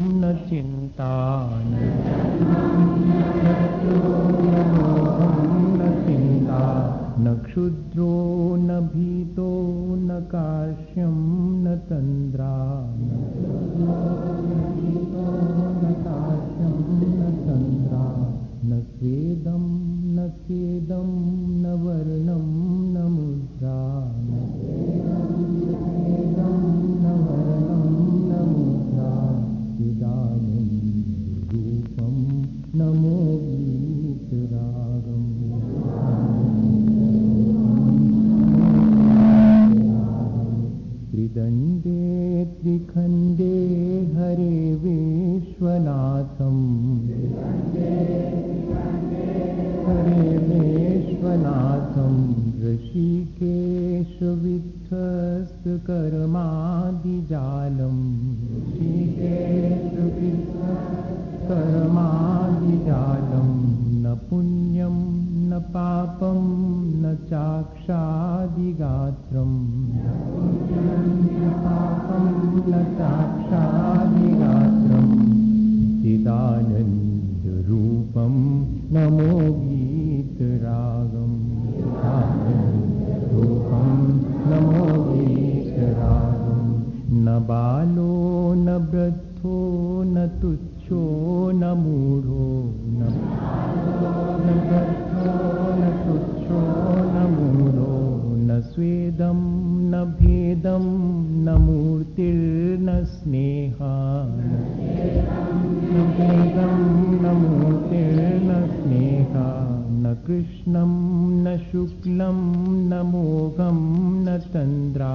न चिंता न चिंता न क्षुद्रो न भीतो न कार्श्यं न तन्द्रा न स्वेदं न खेदं न वर्णं न मुद्रा चिदानन्दरूपं नमो वीतरागम् त्रिदण्डे त्रिखण्डे हरे विश्वनाथम् ऋषिकेश विध्वस्तकर्मादिजालम् न पुण्यं न पापं न चाक्षादिगात्रम् चिदानन्दरूपं नमो वीतरागम् नमो वीतरागम् न बालो न वृद्धो न तुच्छो न मूढो न स्वेदं न भेदं न मूर्तिर्न स्नेहा न कृष्णं न शुक्लं न मोघं न तन्द्रा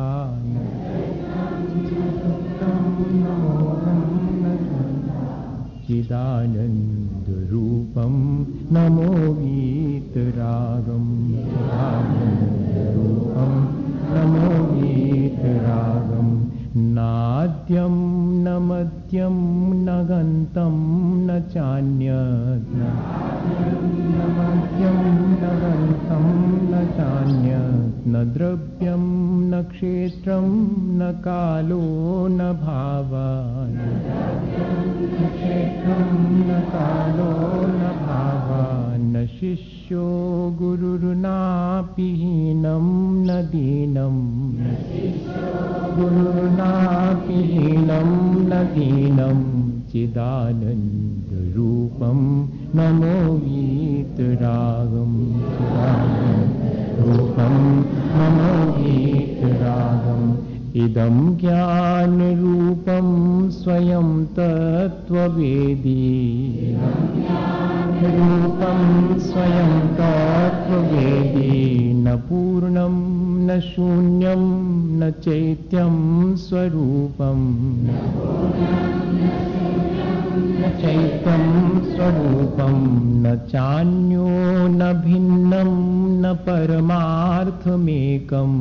चिदानन्दरूपं नमो वीतरागम् नाद्यं न मध्यं न गन्तं न चान्यत् न द्रव्यं न क्षेत्रं न कालो न भावः न शिष्यो गुरुर्नापि हीनं न दीनं चिदानन्दरूपं नमो वीतरागम् इदं ज्ञानरूपं स्वयं तत्त्ववेदी न पूर्णं न शून्यं न चैत्यं स्वरूपम् न चान्यो न भिन्नं न परमार्थमेकम्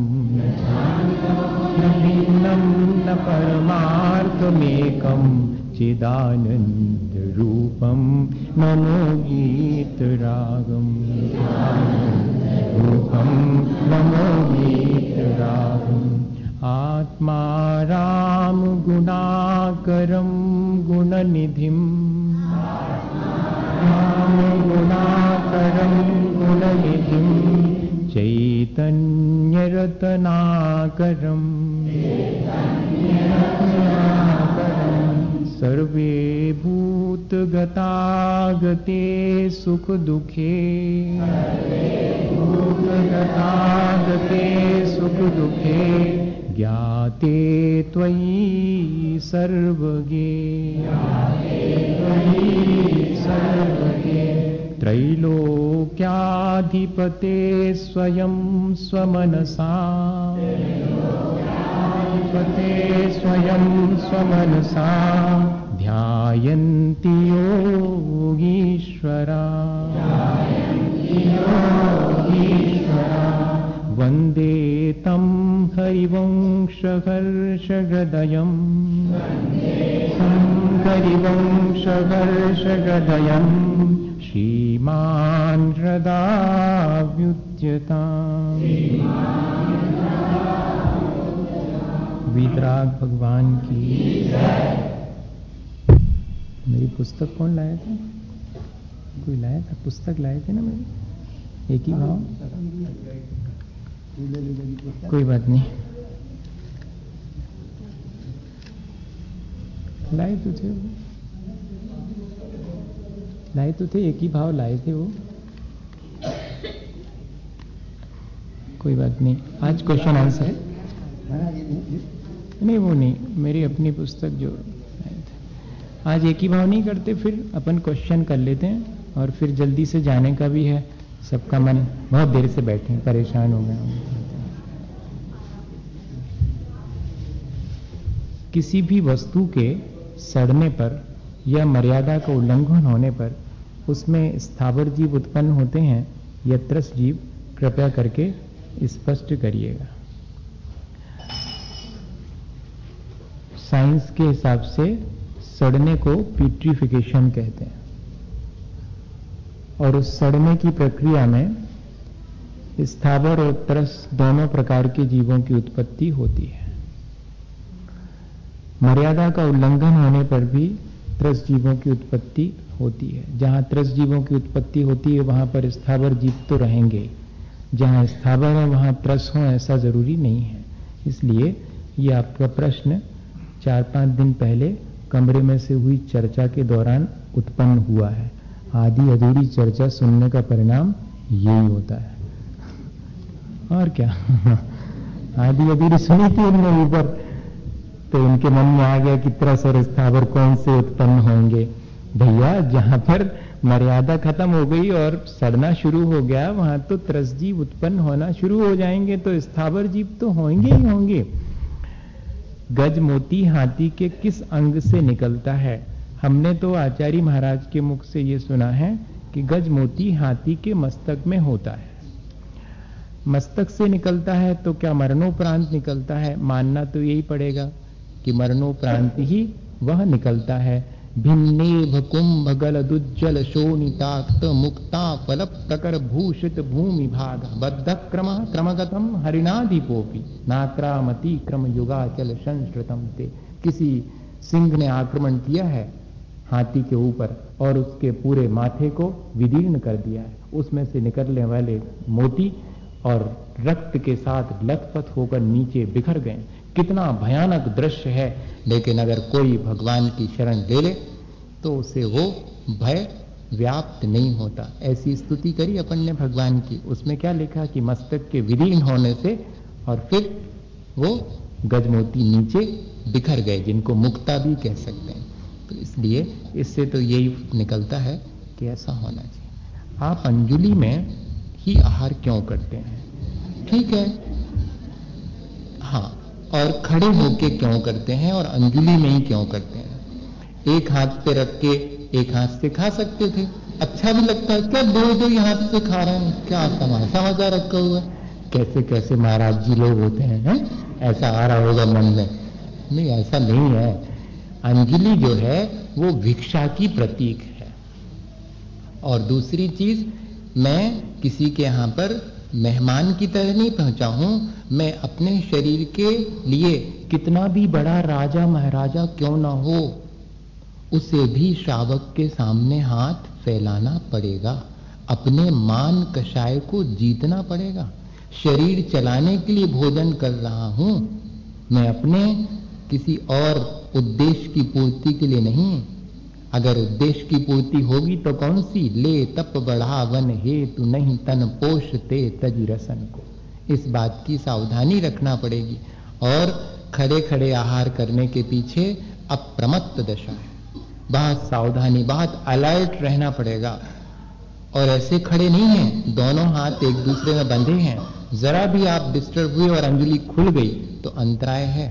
चिदानन्दरूपं नमो वीतरागम् आत्मा राम गुणाकरं गुणनिधिं चैतन्यरत्नाकरम् सर्वे भूतगतागते सुखदुःखे ज्ञाते त्वयि सर्वगे त्रैलोक्याधिपते स्वयं स्वमनसा ध्यायन्ति योगीश्वरा वन्दे तं हरिवंशहर्षहृदयम् श्रीमान् हृदा व्युच्यताम्। वीतराग भगवान की। मेरी पुस्तक कौन लाया था? कोई लाया था, पुस्तक लाए थे ना मेरी, एक ही भाव। कोई बात नहीं, लाए तो थे, लाए तो थे, एक ही भाव लाए थे वो। कोई बात नहीं, आज क्वेश्चन आंसर नहीं, वो नहीं, मेरी अपनी पुस्तक जो लाए थे। आज एक ही भाव नहीं करते, फिर अपन क्वेश्चन कर लेते हैं और फिर जल्दी से जाने का भी है। सबका मन बहुत देर से बैठे, परेशान हो गए। किसी भी वस्तु के सड़ने पर या मर्यादा का उल्लंघन होने पर उसमें स्थावर जीव उत्पन्न होते हैं या त्रस जीव? कृपया करके स्पष्ट करिएगा। साइंस के हिसाब से सड़ने को प्यूट्रिफिकेशन कहते हैं, और उस सड़ने की प्रक्रिया में स्थावर और त्रस दोनों प्रकार के जीवों की उत्पत्ति होती है। मर्यादा का उल्लंघन होने पर भी त्रस जीवों की उत्पत्ति होती है। जहां त्रस जीवों की उत्पत्ति होती है वहां पर स्थावर जीव तो रहेंगे, जहां स्थावर है वहां त्रस हो ऐसा जरूरी नहीं है। इसलिए ये आपका प्रश्न 4-5 दिन पहले कमरे में से हुई चर्चा के दौरान उत्पन्न हुआ है। आधी अधूरी चर्चा सुनने का परिणाम यही होता है, और क्या। आधी अधूरी सुनी थी उनने ऊपर, तो उनके मन में आ गया कि त्रस और स्थावर कौन से उत्पन्न होंगे। भैया, जहां पर मर्यादा खत्म हो गई और सड़ना शुरू हो गया वहां तो त्रस जीव उत्पन्न होना शुरू हो जाएंगे, तो स्थावर जीव तो होंगे ही होंगे। गज मोती हाथी के किस अंग से निकलता है? हमने तो आचार्य महाराज के मुख से ये सुना है कि गज मोती हाथी के मस्तक में होता है। मस्तक से निकलता है तो क्या मरणोपरांत निकलता है? मानना तो यही पड़ेगा कि मरणोपरांत ही वह निकलता है। भिन्नेभ कुंभ गलदुज्जल शोणिताक्त मुक्ता फल प्रकर भूषित भूमि भाग बद्ध क्रम क्रमगतम हरिणाधिपोपी नाक्रामती क्रम युगाचल संस्कृतम ते। किसी सिंह ने आक्रमण किया है हाथी के ऊपर और उसके पूरे माथे को विदीर्ण कर दिया है। उसमें से निकलने वाले मोती और रक्त के साथ लथपथ होकर नीचे बिखर गए। कितना भयानक दृश्य है, लेकिन अगर कोई भगवान की शरण ले ले तो उसे वो भय व्याप्त नहीं होता। ऐसी स्तुति करी अपन ने भगवान की, उसमें क्या लिखा कि मस्तक के विलीन होने से और फिर वो गजमोती नीचे बिखर गए, जिनको मुक्ता भी कह सकते हैं। तो इसलिए इससे तो यही निकलता है कि ऐसा होना चाहिए। आप अंजुलि में ही आहार क्यों करते हैं? ठीक है, हाँ, और खड़े होके क्यों करते हैं और अंजुलि में ही क्यों करते हैं? एक हाथ पे रख के एक हाथ से खा सकते थे, अच्छा भी लगता है। क्या दो ही हाथ से खा रहे हैं, क्या तमाशा मजा रखा हुआ है? कैसे कैसे महाराज जी लोग होते हैं? ऐसा आ रहा होगा मन में। नहीं, ऐसा नहीं है। अंजलि जो है वो भिक्षा की प्रतीक है। और दूसरी चीज, मैं किसी के यहां पर मेहमान की तरह नहीं पहुंचा हूं। मैं अपने शरीर के लिए कितना भी बड़ा राजा महाराजा क्यों ना हो, उसे भी श्रावक के सामने हाथ फैलाना पड़ेगा। अपने मान कषाय को जीतना पड़ेगा। शरीर चलाने के लिए भोजन कर रहा हूं, मैं अपने किसी और उद्देश्य की पूर्ति के लिए नहीं। अगर उद्देश्य की पूर्ति होगी तो कौन सी? ले तप बढ़ावन हेतु नहीं तन पोषते तज रसन को। इस बात की सावधानी रखना पड़ेगी। और खड़े खड़े आहार करने के पीछे अप्रमत्त दशा है। बहुत सावधानी, बहुत अलर्ट रहना पड़ेगा। और ऐसे खड़े नहीं हैं, दोनों हाथ एक दूसरे में बंधे हैं। जरा भी आप डिस्टर्ब हुए और अंजुलि खुल गई तो अंतराय है।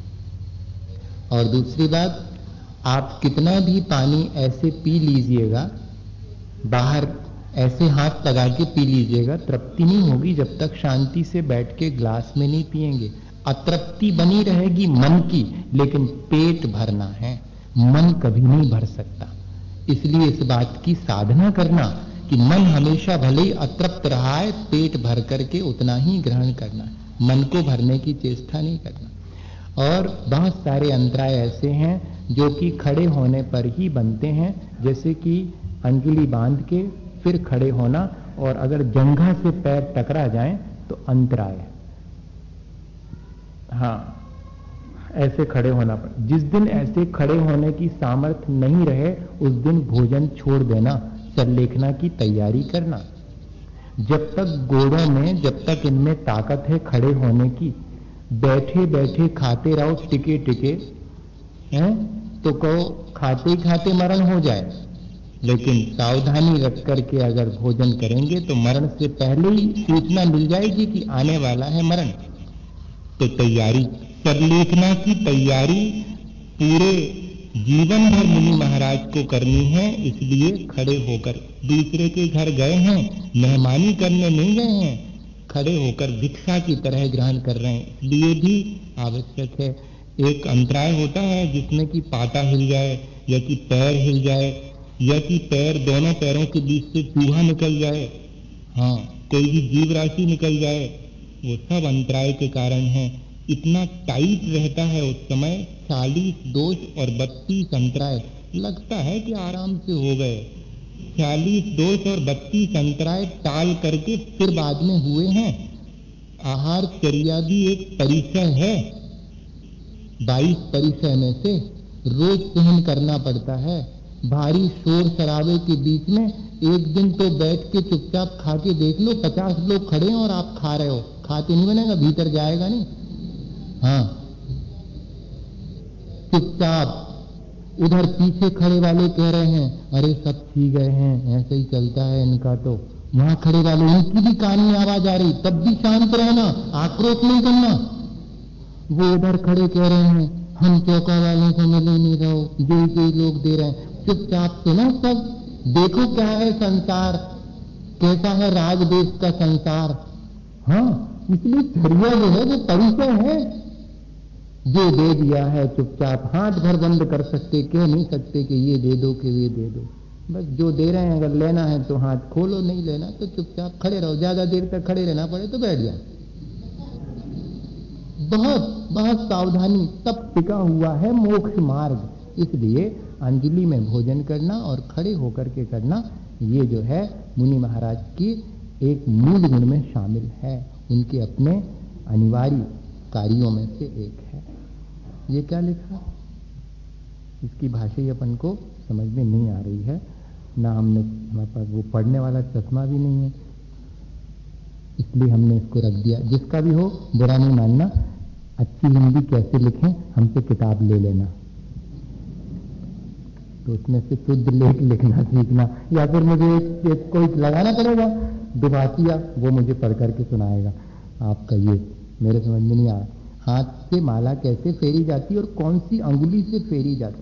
और दूसरी बात, आप कितना भी पानी ऐसे पी लीजिएगा, बाहर ऐसे हाथ लगा के पी लीजिएगा, तृप्ति नहीं होगी जब तक शांति से बैठ के ग्लास में नहीं पिएंगे। अतृप्ति बनी रहेगी मन की, लेकिन पेट भरना है, मन कभी नहीं भर सकता। इसलिए इस बात की साधना करना कि मन हमेशा भले ही अतृप्त रहा है, पेट भर करके उतना ही ग्रहण करना, मन को भरने की चेष्टा नहीं करना। और बहुत सारे अंतराय ऐसे हैं जो कि खड़े होने पर ही बनते हैं, जैसे कि अंजलि बांध के फिर खड़े होना, और अगर जंघा से पैर टकरा जाएं तो अंतराय। हाँ, ऐसे खड़े होना पड़े। जिस दिन ऐसे खड़े होने की सामर्थ्य नहीं रहे उस दिन भोजन छोड़ देना, सल्लेखना की तैयारी करना। जब तक गोड़ों में, जब तक इनमें ताकत है खड़े होने की, बैठे बैठे खाते रहो टिके टिके हैं, तो कहो खाते ही खाते मरण हो जाए। लेकिन सावधानी रख करके अगर भोजन करेंगे तो मरण से पहले ही सूचना मिल जाएगी कि आने वाला है मरण। तो तैयारी, सल्लेखना की तैयारी पूरे जीवन भर मुनि महाराज को करनी है। इसलिए खड़े होकर, दूसरे के घर गए हैं, मेहमानी करने नहीं गए हैं, खड़े होकर भिक्षा की तरह ग्रहण कर रहे हैं, इसलिए भी आवश्यक है। एक अंतराय होता है जिसमें कि पाटा हिल जाए, या कि पैर हिल जाए, या कि पैर, दोनों पैरों के बीच से चूहा निकल जाए, हाँ, कोई भी जीव राशि निकल जाए, वो सब अंतराय के कारण है। इतना टाइट रहता है उस समय, 40 दोष और 32 अंतराय। लगता है कि आराम से हो गए, 40 दोष और 32 अंतराय टाल करके फिर बाद में हुए हैं। आहार चर्या भी एक परिचय है, 22 परिचय में से रोज सहन करना पड़ता है। भारी शोर शराबे के बीच में एक दिन तो बैठ के चुपचाप खा के देख लो, 50 लोग खड़े हैं और आप खा रहे हो, खाते नहीं बनेगा, भीतर जाएगा नहीं। हाँ, चुपचाप। उधर पीछे खड़े वाले कह रहे हैं अरे सब पी गए हैं, ऐसे ही चलता है इनका, तो वहां खड़े वाले, उनकी भी कान में आवाज आ रही, तब भी शांत रहना, आक्रोश नहीं करना। वो उधर खड़े कह रहे हैं हम चौका वालों को मिले नहीं रहो, जो लोग दे रहे हैं, चुपचाप सुनो सब, देखो क्या है संसार, कैसा है राज देश का संसार। हाँ, इसलिए चर्या जो है वो परिचय है। जो दे दिया है चुपचाप, हाथ भर बंद कर सकते, कह नहीं सकते कि ये दे दो कि ये दे दो। बस जो दे रहे हैं, अगर लेना है तो हाथ खोलो, नहीं लेना तो चुपचाप खड़े रहो। ज्यादा देर तक खड़े रहना पड़े तो बैठ जाओ। बहुत बहुत सावधानी, सब टिका हुआ है मोक्ष मार्ग। इसलिए अंजलि में भोजन करना और खड़े होकर के करना, ये जो है मुनि महाराज की एक मूल गुण में शामिल है, उनके अपने अनिवार्य कार्यों में से एक है। ये क्या लिखा, इसकी भाषा ही अपन को समझ में नहीं आ रही है, ना हमारे पास वो पढ़ने वाला चश्मा भी नहीं है, इसलिए हमने इसको रख दिया। जिसका भी हो बुरा नहीं मानना, अच्छी हिंदी कैसे लिखें हमसे किताब ले लेना, तो उसमें से शुद्ध लेख लिखना सीखना, या फिर मुझे एक कोई लगाना पड़ेगा दुभाषिया, वो मुझे पढ़ करके सुनाएगा। आपका ये मेरे समझ में नहीं आया, हाथ से माला कैसे फेरी जाती और कौन सी अंगुली से फेरी जाती।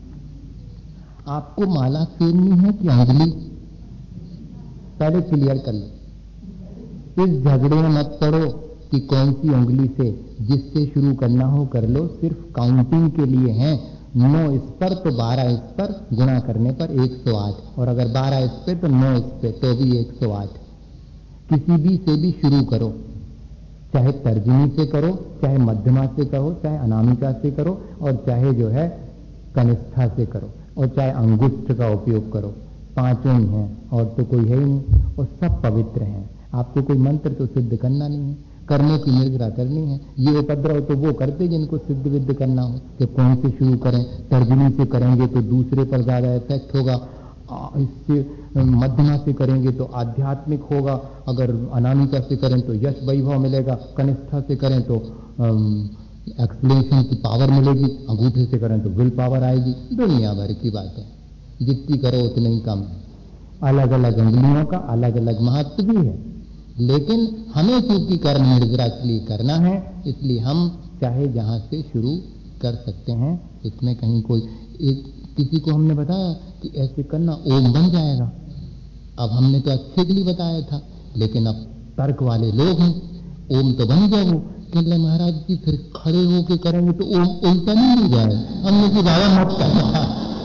आपको माला फेरनी है कि अंगुली, पहले क्लियर कर लो। इस झगड़े में मत पड़ो कि कौन सी उंगली से, जिससे शुरू करना हो कर लो, सिर्फ काउंटिंग के लिए हैं। 9 इस पर तो 12 इस पर, गुणा करने पर 108, और अगर 12 इस पे तो 9 इस पे, तो भी 108। किसी भी से भी शुरू करो, चाहे तर्जनी से करो, चाहे मध्यमा से करो, चाहे अनामिका से करो, और चाहे जो है कनिष्ठा से करो, और चाहे अंगुष्ठ का उपयोग करो। 5 ही हैं और तो कोई है ही नहीं, और सब पवित्र हैं। आपको कोई मंत्र तो सिद्ध करना नहीं है, कर्मों की निर्जरा करनी है। ये उपद्रव तो वो करते जिनको सिद्ध विद्ध करना हो, कि कौन से शुरू करें, तर्जनी से करेंगे तो दूसरे पर ज्यादा इफेक्ट होगा, इससे मध्यमा से करेंगे तो आध्यात्मिक होगा, अगर अनामिका से करें तो यश वैभव मिलेगा, कनिष्ठा से करें तो एक्सप्लेनेशन की पावर मिलेगी, अंगूठे से करें तो विल पावर आएगी। दुनिया भर की बातें, जितनी करो उतनी ही कम है। अलग अलग अंगुलियों का अलग अलग महत्व भी है, लेकिन हमें चूंकि कर्म निर्जरा के लिए करना है, इसलिए हम चाहे जहां से शुरू कर सकते हैं। इसमें कहीं कोई एक किसी को हमने बताया कि ऐसे करना ओम बन जाएगा, अब हमने तो अच्छे के लिए बताया था, लेकिन अब तर्क वाले लोग हैं, ओम तो बन गया, वो कहते महाराज जी फिर खड़े होके करेंगे तो ओम उल्टा नहीं हो जाए, हमने की ज्यादा मत करना।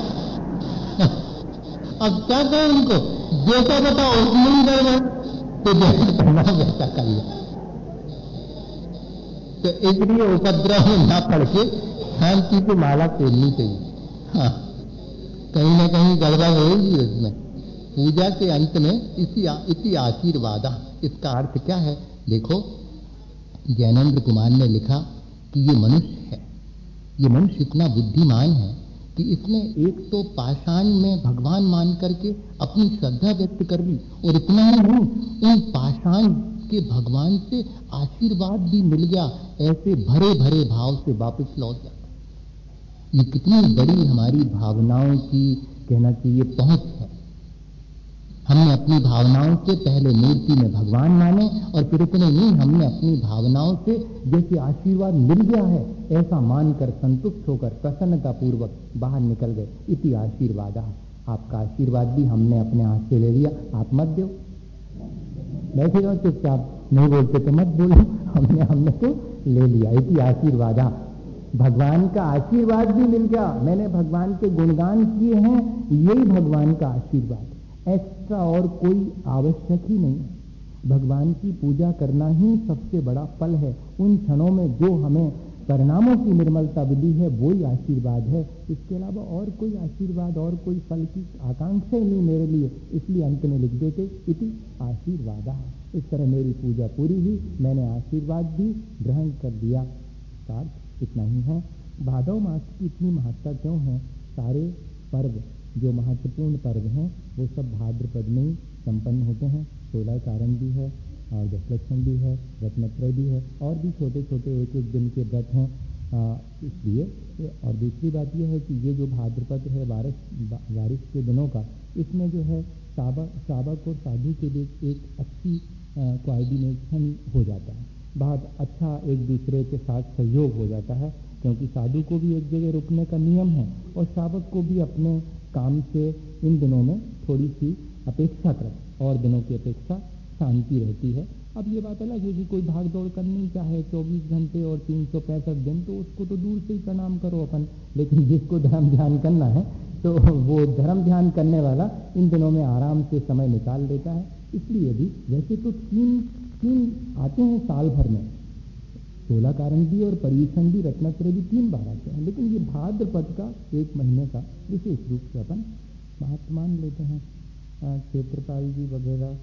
अब क्या कहें उनको, जैसा बताओ उसमें ही गड़बड़, तो जैसा करना वैसा कर लो। तो इसलिए उपद्रव में ना पड़ के शांति से माला फेरनी चाहिए। हाँ, कहीं ना कहीं गड़बड़ होगी उसमें। पूजा के अंत में इति आशीर्वाद, इसका अर्थ क्या है? देखो, जैनेन्द्र कुमार ने लिखा कि ये मनुष्य है, ये मनुष्य इतना बुद्धिमान है कि इसने एक तो पाषाण में भगवान मान करके अपनी श्रद्धा व्यक्त कर ली, और इतना ही नहीं, उन पाषाण के भगवान से आशीर्वाद भी मिल गया, ऐसे भरे भरे भाव से वापस लौट जाता। ये कितनी बड़ी हमारी भावनाओं की, कहना चाहिए, पहुंच है। हमने अपनी भावनाओं से पहले मूर्ति में भगवान माने, और फिर इतने नहीं, हमने अपनी भावनाओं से जैसे आशीर्वाद मिल गया है ऐसा मानकर संतुष्ट होकर प्रसन्नता पूर्वक बाहर निकल गए। इति आशीर्वाद, आपका आशीर्वाद भी हमने अपने हाथ से ले लिया, आप मत दो, बैठे रहो चुपचाप, नहीं बोलते तो मत बोलो, हमने तो ले लिया। इति आशीर्वाद, भगवान का आशीर्वाद भी मिल गया, मैंने भगवान के गुणगान किए हैं, यही भगवान का आशीर्वाद, एक्स्ट्रा और कोई आवश्यक ही नहीं है। भगवान की पूजा करना ही सबसे बड़ा फल है। उन क्षणों में जो हमें परिणामों की निर्मलता मिली है वही आशीर्वाद है। इसके अलावा और कोई आशीर्वाद और कोई फल की आकांक्षा ही नहीं मेरे लिए। इसलिए अंत में लिख देते इति आशीर्वाद। इस तरह मेरी पूजा पूरी हुई, मैंने आशीर्वाद भी ग्रहण कर दिया। कार्य इतना ही है। भादव मास की इतनी महत्ता क्यों है? सारे पर्व जो महत्वपूर्ण पर्व हैं वो सब भाद्रपद में ही संपन्न होते हैं। 16 कारण भी है और दशलक्षण भी है, रत्नत्रय भी है, और भी छोटे छोटे एक एक दिन के व्रत हैं। इसलिए, और दूसरी बात यह है कि ये जो भाद्रपद है बारिश के दिनों का, इसमें जो है सावक और साधु के लिए एक अच्छी कोऑर्डिनेशन हो जाता है, बहुत अच्छा एक दूसरे के साथ सहयोग हो जाता है, क्योंकि साधु को भी एक जगह रुकने का नियम है और सावक को भी अपने काम से इन दिनों में थोड़ी सी अपेक्षाकृत और दिनों की अपेक्षा शांति रहती है। अब ये बात अलग है कि कोई भाग दौड़ करनी चाहे 24 घंटे और 365 दिन, तो उसको तो दूर से ही प्रणाम करो अपन, लेकिन जिसको धर्म ध्यान करना है तो वो धर्म ध्यान करने वाला इन दिनों में आराम से समय निकाल लेता है। इसलिए भी वैसे तो तीन आते हैं साल भर में, 16 कारण भी और पर्यूषण भी, रत्नत्रय भी 3 बार आते हैं, लेकिन ये भाद्रपद का 1 महीने का विशेष रूप से अपन महत्व मान लेते हैं। क्षेत्रपाल जी वगैरह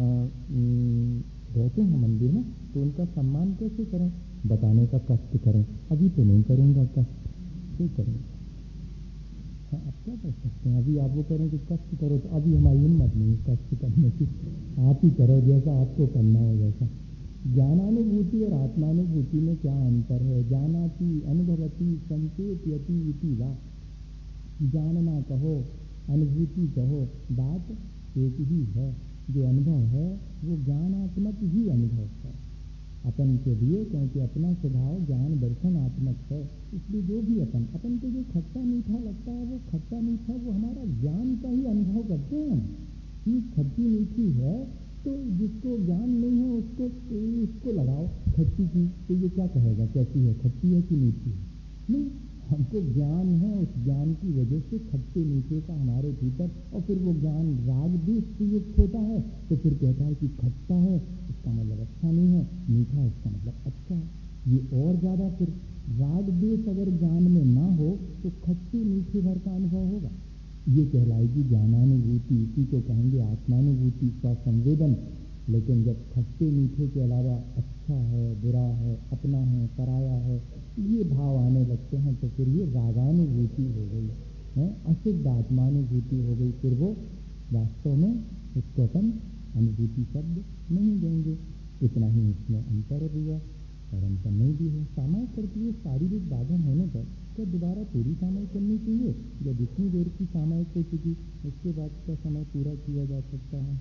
रहते हैं मंदिर में, तो उनका सम्मान कैसे करें? बताने का कष्ट करें। अभी तो नहीं करूंगा कष्ट, क्यों करेंगे? हाँ, अब क्या कर सकते हैं? अभी आप वो करें कि कष्ट करो, तो अभी हमारी हिम्मत नहीं कष्ट करने की। आप ही करो जैसा आपको करना है वैसा। ज्ञानानुभूति और आत्मानुभूति में क्या अंतर है? जानाति अनुभवती संचेत्यति इति वा। जानना कहो, अनुभूति कहो, बात एक ही है। जो अनुभव है वो ज्ञानात्मक ही अनुभव है अपन के लिए, क्योंकि अपना स्वभाव ज्ञान दर्शनात्मक है। इसलिए जो भी अपन को जो खट्टा मीठा लगता है, वो खट्टा मीठा वो हमारा ज्ञान का ही अनुभव करते हैं। चीज खट्टी मीठी है तो जिसको ज्ञान नहीं है उसको लगाओ खट्टी चीज, तो ये क्या कहेगा कैसी है, खट्टी है कि मीठी है? नहीं, हमको ज्ञान है, उस ज्ञान की वजह से खट्टे मीठे का हमारे भीतर, और फिर वो ज्ञान राग द्वेष से युक्त होता है, तो फिर कहता है कि खट्टा है इसका मतलब अच्छा नहीं है, मीठा है इसका मतलब अच्छा है। ये और ज्यादा फिर राग द्वेष अगर ज्ञान में ना हो तो खट्टे मीठे भर का अनुभव होगा। ये कहलाएगी ज्ञानानुभूति। इसी को कहेंगे आत्मानुभूति, स्वसंवेदन। लेकिन जब खट्टे मीठे के अलावा अच्छा है, बुरा है, अपना है, पराया है, ये भाव आने लगते हैं, तो फिर ये रागानुभूति हो गई है, अशुद्ध आत्मानुभूति हो गई। फिर वो वास्तव में उसको अपन अनुभूति शब्द नहीं देंगे। इतना ही इसमें अंतर हुआ और अंतर नहीं भी है। सामायिक करते हुए शारीरिक बाधन होने पर क्या दोबारा पूरी सामायिक करनी चाहिए, या जितनी देर की सामायिक हो चुकी उसके बाद का समय पूरा किया जा सकता है?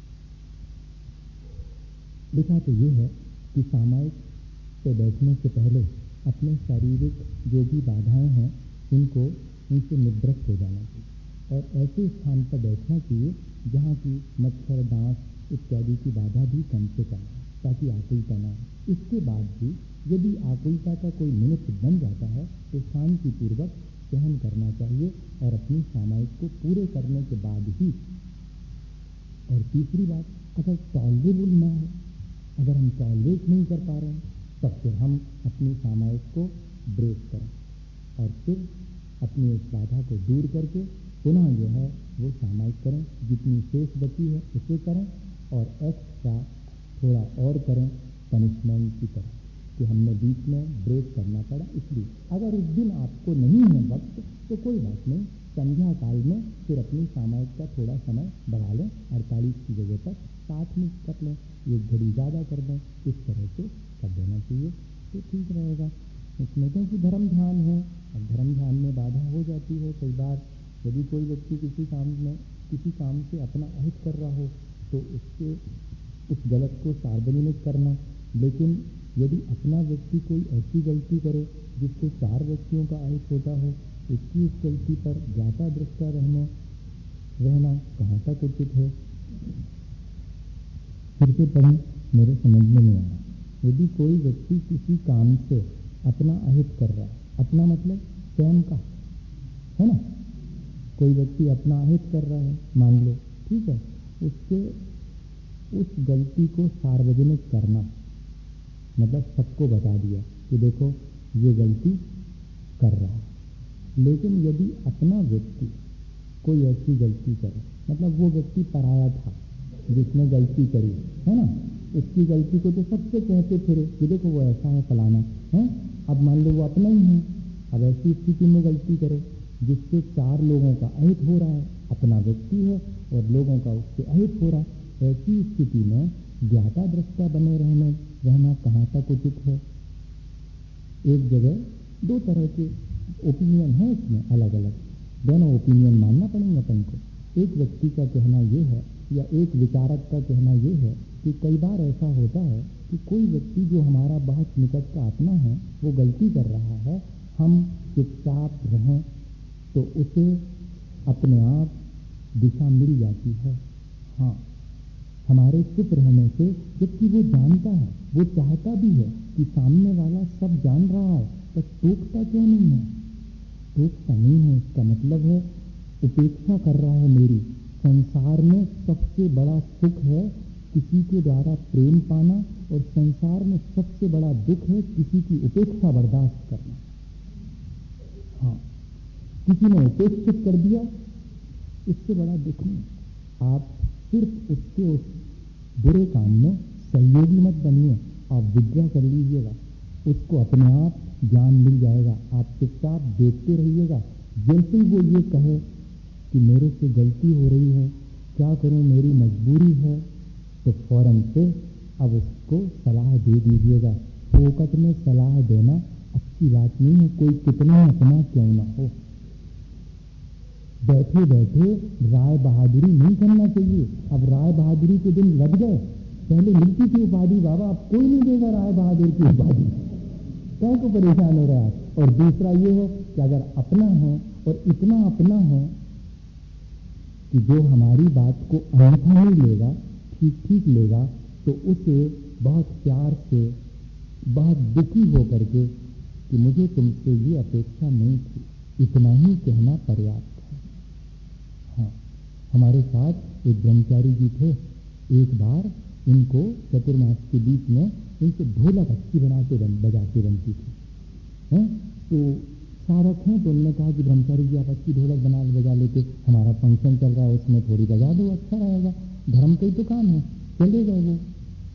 लिखा तो ये है कि सामायिक पे बैठने से पहले अपने शारीरिक जो भी बाधाएं हैं उनसे निवृत्त हो जाना चाहिए, और ऐसे स्थान पर बैठना चाहिए जहाँ की मच्छर, डांस इत्यादि की बाधा भी कम से कम है, ताकि आकुलता ना हो। इसके बाद भी यदि आकुलता का कोई निमित्त बन जाता है तो शांतिपूर्वक सहन करना चाहिए और अपनी सामायिक को पूरे करने के बाद ही। और तीसरी बात, अगर टॉलरेबल ना हो, अगर हम टॉलरेट नहीं कर पा रहे हैं, तब फिर हम अपनी सामायिक को ब्रेक करें और फिर अपनी उस बाधा को दूर करके पुनः जो है वो सामायिक करें, जितनी शेष बची है उसे करें और एक्स्ट्रा थोड़ा और करें पनिशमेंट की तरह कि हमने बीच में ब्रेक करना पड़ा इसलिए। अगर उस दिन आपको नहीं है वक्त तो कोई बात नहीं, संध्या काल में फिर अपनी सामायिक का थोड़ा समय बढ़ा लें, 48 की जगह पर 60 में कर लें, 1 घड़ी ज़्यादा कर दें, इस तरह से कर देना चाहिए तो ठीक रहेगा इसमें। क्योंकि धर्म ध्यान है, अब धर्म ध्यान में बाधा हो जाती है कई बार। यदि कोई व्यक्ति किसी काम से अपना अहित कर रहा हो तो उससे उस गलत को सार्वजनिक करना, लेकिन यदि अपना व्यक्ति कोई ऐसी गलती करे जिससे 4 व्यक्तियों का अहित होता हो, उसकी उस गलती पर ज्ञाता दृष्टा रहना कहाँ तक उचित है। फिर से पढ़ें, मेरे समझ में नहीं आ रहा। यदि कोई व्यक्ति किसी काम से अपना अहित कर रहा है, अपना मतलब स्वयं का है ना, कोई व्यक्ति अपना अहित कर रहा है मान लो, ठीक है, उससे उस गलती को सार्वजनिक करना मतलब सबको बता दिया कि देखो ये गलती कर रहा है। लेकिन यदि अपना व्यक्ति कोई ऐसी गलती करे, मतलब वो व्यक्ति पराया था जिसने गलती करी है ना, उसकी गलती को तो सबसे कहते फिरे कि देखो वो ऐसा है फलाना है। अब मान लो वो अपना ही है, अब ऐसी स्थिति में गलती करे जिससे 4 लोगों का अहित हो रहा है, अपना व्यक्ति है और लोगों का उससे अहित हो रहा है, ऐसी स्थिति में ज्ञाता दृष्टा बने रहना कहाँ तक उचित है। एक जगह 2 तरह के ओपिनियन है इसमें अलग अलग, दोनों ओपिनियन मानना पड़ेंगे अपन को। एक व्यक्ति का कहना ये है या एक विचारक का कहना ये है कि कई बार ऐसा होता है कि कोई व्यक्ति जो हमारा बहुत निकट का अपना है वो गलती कर रहा है, हम चुपचाप रहें तो उसे अपने आप दिशा मिल जाती है। हाँ, हमारे चुप रहने से, जबकि वो जानता है, वो चाहता भी है कि सामने वाला सब जान रहा है, तो टोकता क्यों नहीं है। टोकता नहीं है इसका मतलब है उपेक्षा कर रहा है मेरी। संसार में सबसे बड़ा सुख है किसी के द्वारा प्रेम पाना और संसार में सबसे बड़ा दुख है किसी की उपेक्षा बर्दाश्त करना। हाँ, किसी ने उपेक्षित कर दिया इससे बड़ा दुख नहीं। आप सिर्फ उसके उस बुरे काम में सहयोगी मत बनिए, आप विद्या कर लीजिएगा, उसको अपने आप ज्ञान मिल जाएगा। आप चुपचाप देखते रहिएगा, जैसे ही वो ये कहे कि मेरे से गलती हो रही है, क्या करूं, मेरी मजबूरी है, तो फौरन से अब उसको सलाह दे दीजिएगा। फोकट में सलाह देना अच्छी बात नहीं है, कोई कितना अपना क्यों ना हो। बैठे बैठे राय बहादुरी नहीं करना चाहिए। अब राय बहादुरी के दिन लग गए, पहले मिलती थी उपाधि, बाबा अब कोई नहीं देगा राय बहादुर की उपाधि, क्या को परेशान हो रहा है। और दूसरा ये है कि अगर अपना है और इतना अपना है कि जो हमारी बात को अन्यथा नहीं लेगा, ठीक ठीक लेगा, तो उसे बहुत प्यार से, बहुत दुखी होकर के कि मुझे तुमसे ये अपेक्षा नहीं थी, इतना ही कहना पर्याप्त है। हाँ, हमारे साथ एक ब्रह्मचारी जी थे, एक बार उनको चतुर्मास के बीच में उनसे ढोलक अच्छी बजाते बनती थी, हैं? तो सारक हैं, तो उन्होंने कहा कि ब्रह्मचारी जी आप अच्छी ढोलक बजा लेते, हमारा फंक्शन चल रहा है उसमें थोड़ी बजा दो, अच्छा रहेगा, धर्म का ही तो काम है। चले गए वो।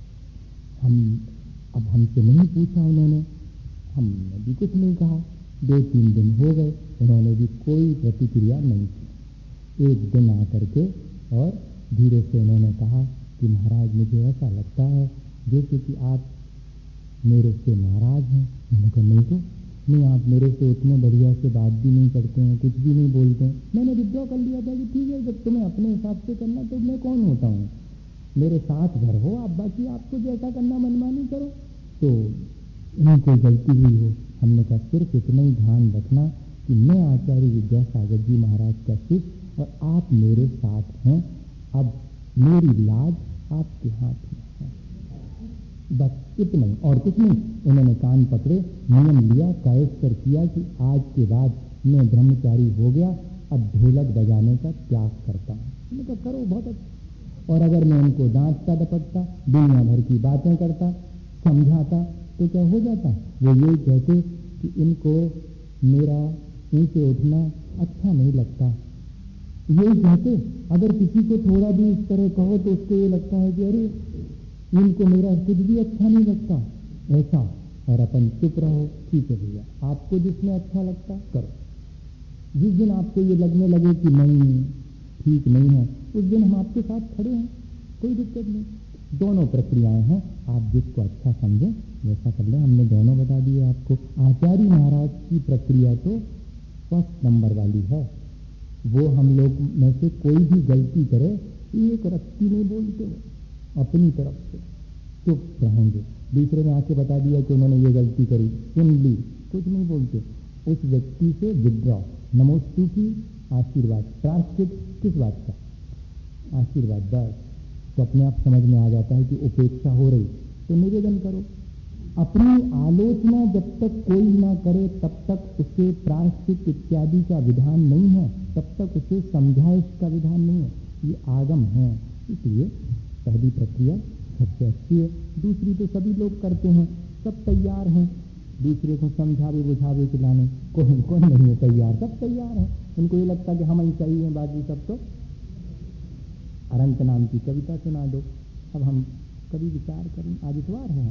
अब हमसे नहीं पूछा उन्होंने, हमने भी कुछ नहीं कहा। 2-3 दिन हो गए, उन्होंने भी कोई प्रतिक्रिया नहीं की। एक दिन आकर के और धीरे से उन्होंने कहा कि महाराज मुझे ऐसा लगता है जैसे कि आप मेरे से नाराज हैं। मैंने कहा नहीं तो नहीं, आप मेरे से उतने बढ़िया से बात भी नहीं करते हैं, कुछ भी नहीं बोलते हैं। मैंने विड्रॉ कर लिया था कि ठीक है, जब तुम्हें अपने हिसाब से करना तो मैं कौन होता हूँ, मेरे साथ घर हो आप, बाकी आपको जैसा करना मनमानी करो। तो इन्हीं कोई गलती हुई हो। हमने कहा सिर्फ इतना ही ध्यान रखना कि मैं आचार्य विद्यासागर जी महाराज का शिष्य और आप मेरे साथ हैं, अब मेरी लाज आपके हाथ में है, बस इतना ही और कुछ नहीं। उन्होंने कान पकड़े, नियम लिया, कायस्तर किया कि आज के बाद मैं ब्रह्मचारी हो गया, अब ढोलक बजाने का त्याग करता हूँ। मैंने कहा करो, बहुत अच्छा। और अगर मैं उनको डांटता डपटता, दुनिया भर की बातें करता, समझाता, तो क्या हो जाता, वो यही कहते कि इनको मेरा ऊंचे उठना अच्छा नहीं लगता। यही कहते, अगर किसी को थोड़ा भी इस तरह कहो तो उसको ये लगता है कि अरे इनको मेरा कुछ भी अच्छा नहीं लगता, ऐसा। और अपन चुप रहो, ठीक है भैया, आपको जिसमें अच्छा लगता करो। जिस दिन आपको ये लगने लगे कि नहीं ठीक नहीं है, उस दिन हम आपके साथ खड़े हैं, कोई दिक्कत नहीं। दोनों प्रक्रियाएं हैं, आप जिसको अच्छा समझें वैसा कर लें। हमने दोनों बता दिए आपको। आचार्य महाराज की प्रक्रिया तो फर्स्ट नंबर वाली है। वो हम लोग में से कोई भी गलती करे, एक रत्ती नहीं बोलते, अपनी तरफ से चुप रहेंगे। दूसरे ने आके बता दिया कि उन्होंने ये गलती करी, सुन ली, कुछ नहीं बोलते। उस व्यक्ति से विद्रॉ, नमोस्तु की आशीर्वाद, प्रायश्चित किस बात का? आशीर्वाद, बस। तो अपने आप समझ में आ जाता है कि उपेक्षा हो रही, तो निवेदन करो। अपनी आलोचना जब तक कोई ना करे तब तक उसे प्रायश्चित इत्यादि का विधान नहीं है, तब तक उसे समझाइश का विधान नहीं है, ये आगम है। इसलिए पहली प्रक्रिया सबसे अच्छी है। दूसरी तो सभी लोग करते हैं, सब तैयार हैं दूसरे को समझावे बुझावे खिलाने। कौन नहीं है तैयार? सब तैयार हैं। उनको ये लगता है कि हम ही सही हैं, बाकी सब तो अनंत नाम की कविता सुना दो। अब हम कभी विचार करें, आज इतवार है,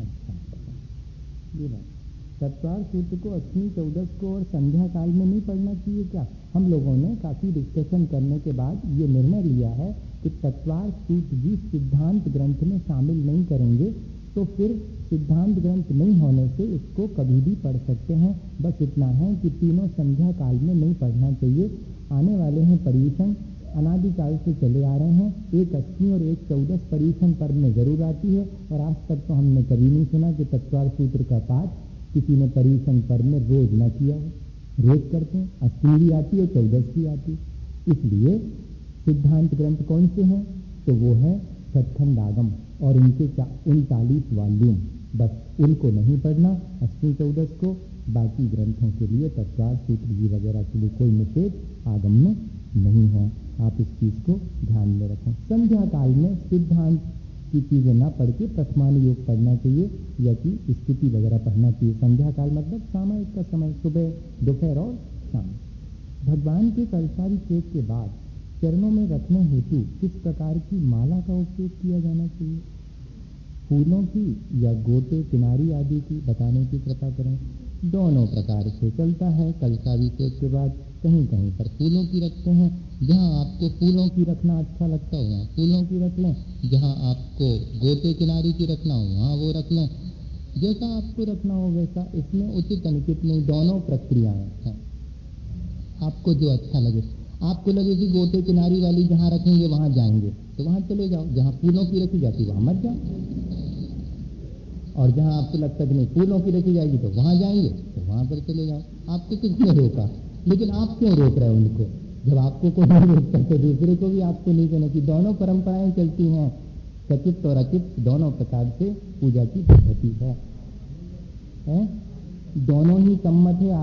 ये बात तत्वार सूत्र को 8वीं 14 को और संध्या काल में नहीं पढ़ना चाहिए क्या? हम लोगों ने काफी डिस्कशन करने के बाद ये निर्णय लिया है कि तत्वार सूत्र भी सिद्धांत ग्रंथ में शामिल नहीं करेंगे, तो फिर सिद्धांत ग्रंथ नहीं होने से इसको कभी भी पढ़ सकते हैं। बस इतना है कि तीनों संध्या काल में नहीं पढ़ना चाहिए। आने वाले हैं पर्यूषण, अनादिकाल से चले आ रहे हैं। एक 8वीं और एक 14 पर्यूषण पर्व में जरूर आती है, और आज तक तो हमने कभी नहीं सुना कि तत्वार सूत्र का पाठ किसी ने पर्यूषण पर्व में रोज न किया हो। रोज करते हैं, 8वीं भी आती है, 14 भी आती है। इसलिए सिद्धांत ग्रंथ कौन से हैं? तो वो है सचखंड आगम और उनके 39 वॉल्यूम। बस उनको नहीं पढ़ना, 8वीं 14 को। बाकी ग्रंथों के लिए तत्वार सूत्र जी वगैरह के लिए कोई निषेध आगम में नहीं है। आप इस चीज को ध्यान में रखें। संध्या काल में सिद्धांत की चीजें न पढ़ के प्रथमानुयोग पढ़ना चाहिए, या कि स्तुति वगैरह पढ़ना चाहिए। संध्या काल मतलब सामयिक का समय, सुबह, दोपहर और शाम। भगवान के कलशाभिषेक के बाद चरणों में रखने हेतु किस प्रकार की माला का उपयोग किया जाना चाहिए? फूलों की या गोटे किनारी आदि की? बताने की कृपा करें। दोनों प्रकार से चलता है। कलशाभिषेक के बाद कहीं कहीं पर फूलों की रखते हैं। जहां आपको फूलों की रखना अच्छा लगता हो वहां फूलों की रख लें, जहां आपको गोटे किनारी की रखना हो वहां वो रख लें। जैसा आपको रखना हो वैसा, इसमें उचित अनुचित नहीं, दोनों प्रक्रियाएं हैं। आपको जो अच्छा लगे, आपको लगे कि गोटे किनारी वाली जहां रखेंगे वहां जाएंगे तो वहां चले जाओ, जहां फूलों की रखी जाती वहां मत जाओ। और जहां आपको लगता है कि नहीं फूलों की रखी जाएगी तो वहां जाएंगे तो वहां पर चले जाओ। आपको किसने रोका? लेकिन आप क्यों रोक रहे हो उनको? जब आपको कोई नहीं रोकता तो दूसरे को भी आपको नहीं कहना कि दोनों परंपराएं चलती हैं। सचित और अचित दोनों प्रकार से पूजा की पद्धति है? दोनों ही सम्मत है।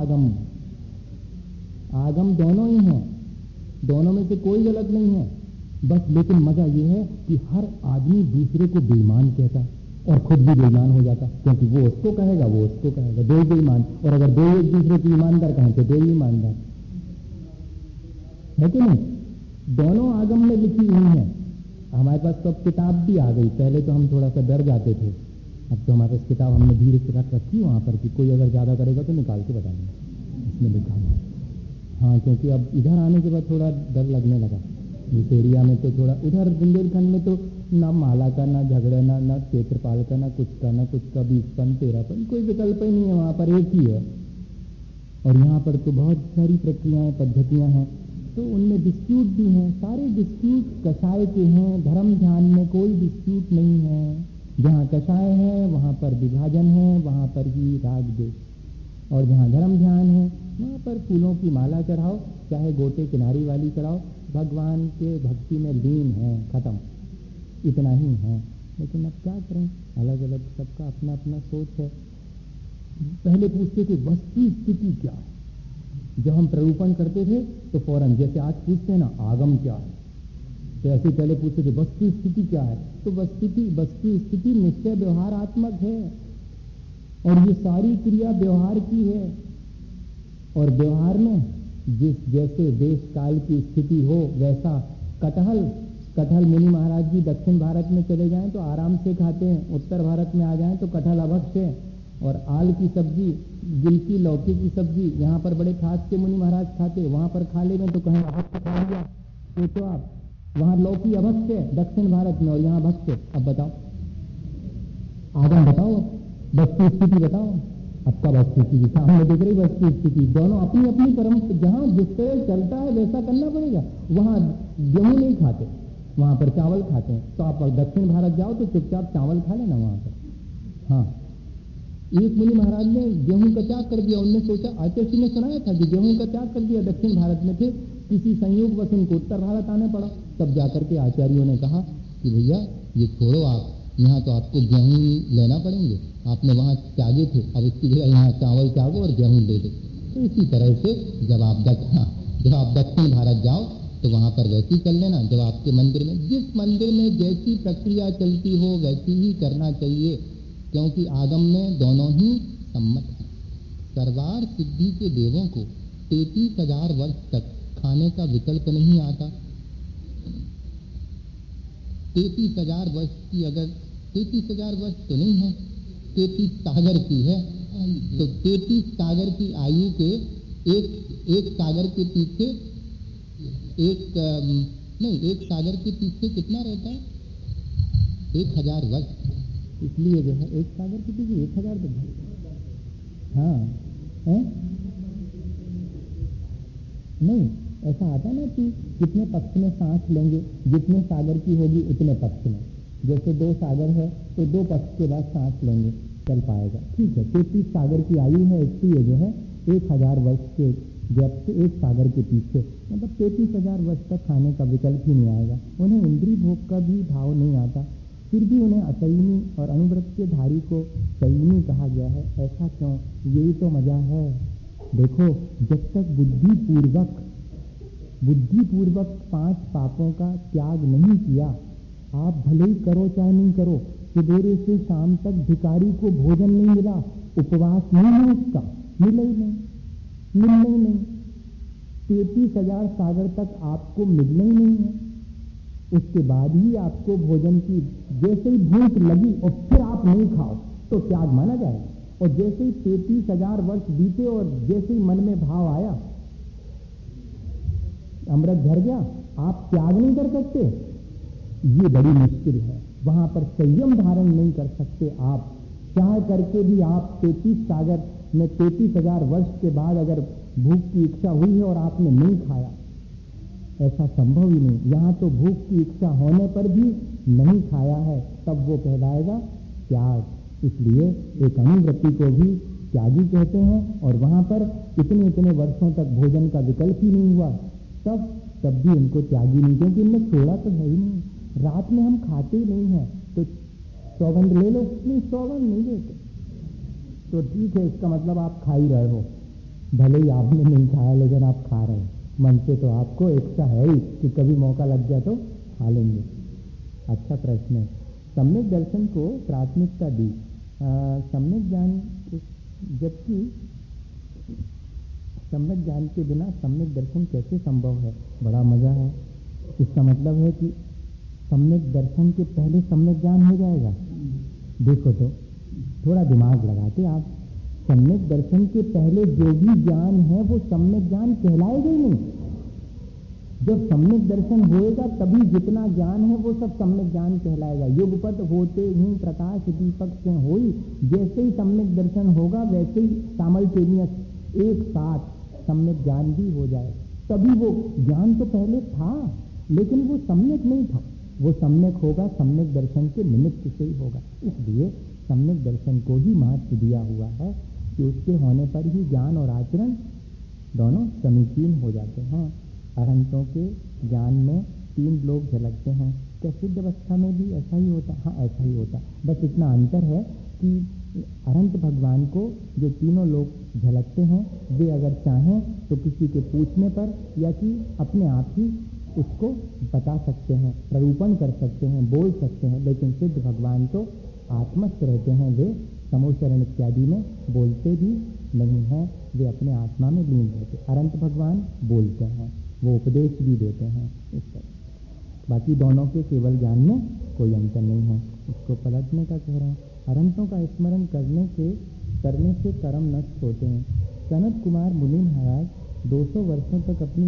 आगम दोनों ही हैं, दोनों में से कोई गलत नहीं है। बस लेकिन मजा ये है कि हर आदमी दूसरे को बेईमान कहता है और खुद भी बेईमान हो जाता, क्योंकि वो उसको कहेगा, वो उसको कहेगा, दो बेईमान। और अगर दो एक दूसरे को ईमानदार कहें तो दो ही ईमानदार है कि नहीं? दोनों आगम में लिखी हुई है। हमारे पास तो अब किताब भी आ गई। पहले तो हम थोड़ा सा डर जाते थे, अब तो हमारे पास किताब हमने धीरे से रख रखी वहां पर कि कोई अगर ज्यादा करेगा तो निकाल के बता देंगे, इसमें लिखा है। हाँ, क्योंकि अब इधर आने के बाद थोड़ा डर लगने लगा। इस एरिया में तो थोड़ा, उधर बुंदेलखंड में तो ना माला का, ना झगड़ा, ना क्षेत्रपाल का, ना कुछ का, 20पन 13पन, कोई विकल्प ही नहीं है। वहां पर एक ही है। और यहाँ पर तो बहुत सारी प्रक्रियाएं पद्धतियां हैं, तो उनमें डिस्प्यूट भी हैं। सारे डिस्प्यूट कषाय के हैं। धर्म ध्यान में कोई डिस्प्यूट नहीं है। जहाँ कषाय है वहां पर विभाजन है, वहां पर ही राग देश। और जहाँ धर्म ध्यान है वहां पर फूलों की माला चढ़ाओ, चाहे गोटे किनारी वाली चढ़ाओ, भगवान के भक्ति में लीन है, खत्म, इतना ही है। लेकिन अब क्या करें, अलग अलग सबका अपना अपना सोच है। पहले पूछते थे वस्तु स्थिति क्या है। जब हम प्ररूपण करते थे तो फौरन, जैसे आज पूछते हैं ना आगम क्या है, तो ऐसे पहले पूछते थे वस्तु स्थिति क्या है। तो वस्तु स्थिति निश्चय व्यवहारात्मक है, और ये सारी क्रिया व्यवहार की है। और व्यवहार में जिस जैसे देश काल की स्थिति हो वैसा कटहल मुनि महाराज जी दक्षिण भारत में चले जाएं तो आराम से खाते हैं, उत्तर भारत में आ जाएं तो कटहल अभक्ष है। और आल की सब्जी, गिलकी, लौकी की सब्जी यहाँ पर बड़े खास के मुनि महाराज खाते, वहां पर खा ले तो कहें अभक्ष खा लिया। सोचो आप, वहां लौकी अभक्ष है दक्षिण भारत में और यहाँ भक्ष है। अब बताओ, आगम बताओ, वस्तु स्थिति बताओ। आपका वस्तु स्थिति सामने दिख रही, वस्तु स्थिति दोनों अपनी अपनी कर्म, जहां जिस तरह चलता है वैसा करना पड़ेगा। वहां गेहूं नहीं खाते, वहां पर चावल खाते हैं। तो आप दक्षिण भारत जाओ तो चुपचाप चावल खा लेना वहां पर। हाँ, एक मुनि महाराज ने गेहूं का त्याग कर दिया। उनने सोचा, आचार्य ने सुनाया था कि गेहूं का त्याग कर दिया दक्षिण भारत में, थे किसी संयोग वश उनको उत्तर भारत आने पड़ा। तब जाकर के आचार्यों ने कहा कि भैया ये छोड़ो, आप यहाँ तो आपको गेहूं लेना पड़ेंगे, आपने वहां त्यागे थे, अब इसकी जगह यहाँ चावल त्यागो और गेहूं ले दो। तो इसी तरह से जब आप दक्षिण भारत जाओ तो वहां पर वैसी चल लेना। जब आपके मंदिर में, जिस मंदिर में जैसी प्रक्रिया चलती हो वैसी ही करना चाहिए, क्योंकि आगम में दोनों ही सम्मत हैं। सर्वार सिद्धि के देवों को 33,000 वर्ष तक खाने का विकल्प नहीं आता। 33,000 वर्ष की, अगर 33,000 वर्ष तो नहीं है, 33 सागर की है, तो 33 सागर की आयु के एक सागर के पीछे एक सागर के पीछे कितना रहता है? 1,000 वर्ष। इसलिए जो है एक सागर के पीछे 1,000 तो हाँ है? नहीं, ऐसा आता ना कि कितने पक्ष में सांस लेंगे, जितने सागर की होगी उतने पक्ष में। जैसे 2 सागर है तो 2 पक्ष के बाद सांस लेंगे, चल पाएगा। ठीक है, 33 सागर की आयु है, इसलिए जो है 1,000 वर्ष के गैप से एक सागर के पीछे, मतलब 33,000 वर्ष तक खाने का विकल्प ही नहीं आएगा। उन्हें इंद्रिय भोग का भी भाव नहीं आता, फिर भी उन्हें असयनी और अनुव्रत के धारी को सयनी कहा गया है। ऐसा क्यों? यही तो मजा है। देखो, जब तक बुद्धिपूर्वक 5 पापों का त्याग नहीं किया, आप भले ही करो चाहे नहीं करो, सवेरे से शाम तक भिखारी को भोजन नहीं मिला, उपवास नहीं है उसका, मिलना ही नहीं। 33,000 सागर तक आपको मिलना ही नहीं है। उसके बाद ही आपको भोजन की, जैसे ही भूख लगी और फिर आप नहीं खाओ तो त्याग माना जाएगा। और जैसे ही 33,000 वर्ष बीते और जैसे ही मन में भाव आया, अमृत झर गया, आप त्याग नहीं कर सकते। ये बड़ी मुश्किल है, वहां पर संयम धारण नहीं कर सकते आप। चाह करके भी आप 33 सागर में 33,000 वर्ष के बाद अगर भूख की इच्छा हुई है और आपने नहीं खाया, ऐसा संभव ही नहीं। यहां तो भूख की इच्छा होने पर भी नहीं खाया है, तब वो कहलाएगा त्याग। इसलिए एक अनुव्रति को भी त्यागी कहते हैं। और वहां पर इतने वर्षों तक भोजन का विकल्प ही नहीं हुआ, तब भी उनको त्यागी नहीं, क्योंकि इनने छोड़ा तो है ही नहीं। रात में हम खाते ही नहीं है, तो सौगंध ले लो, नहीं सौगंध नहीं देते तो ठीक है, इसका मतलब आप खा ही रहे हो। भले ही आपने नहीं खाया लेकिन आप खा रहे हो, मन से तो आपको इच्छा है ही कि कभी मौका लग गया तो खा लेंगे। अच्छा प्रश्न है। सम्यक दर्शन को प्राथमिकता दी, सम्यक ज्ञान, जबकि सम्यक ज्ञान के बिना सम्यक दर्शन कैसे संभव है? बड़ा मजा है। इसका मतलब है कि सम्यक दर्शन के पहले सम्यक ज्ञान हो जाएगा। देखो तो, थोड़ा दिमाग लगाते आप, सम्यक दर्शन के पहले जो भी ज्ञान है वो सम्यक ज्ञान कहलाएगा ही नहीं। जब सम्यक दर्शन होएगा तभी जितना ज्ञान है वो सब सम्यक ज्ञान कहलाएगा। युगपत होते ही प्रकाश दीपक से होई, जैसे ही सम्यक दर्शन होगा वैसे ही सामल्टेनियस एक साथ सम्यक ज्ञान भी हो जाएगा। तभी वो ज्ञान तो पहले था लेकिन वो सम्यक नहीं था, वो सम्यक होगा सम्यक दर्शन के निमित्त से ही होगा। इसलिए सम्यक दर्शन को ही महत्व दिया हुआ है कि उसके होने पर ही ज्ञान और आचरण दोनों समीचीन हो जाते हैं। अरहंतों के ज्ञान में 3 लोग झलकते हैं। क्या सिद्ध अवस्था में भी ऐसा ही होता? हाँ, ऐसा ही होता। बस इतना अंतर है कि अनंत भगवान को जो तीनों लोग झलकते हैं, वे अगर चाहें तो किसी के पूछने पर या कि अपने आप ही उसको बता सकते हैं, प्ररूपण कर सकते हैं, बोल सकते हैं। लेकिन सिद्ध भगवान तो आत्मस्थ रहते हैं, वे समोचरण इत्यादि में बोलते भी नहीं है, वे अपने आत्मा में लीन रहते। अनंत भगवान बोलते हैं, वो उपदेश भी देते हैं इस तरह। बाकी दोनों के केवल ज्ञान में कोई अंतर नहीं है। उसको पलटने का कह रहे हैं। अनंतों का स्मरण करने से कर्म नष्ट होते हैं। सनत कुमार मुनि महाराज 200 वर्षों तक अपनी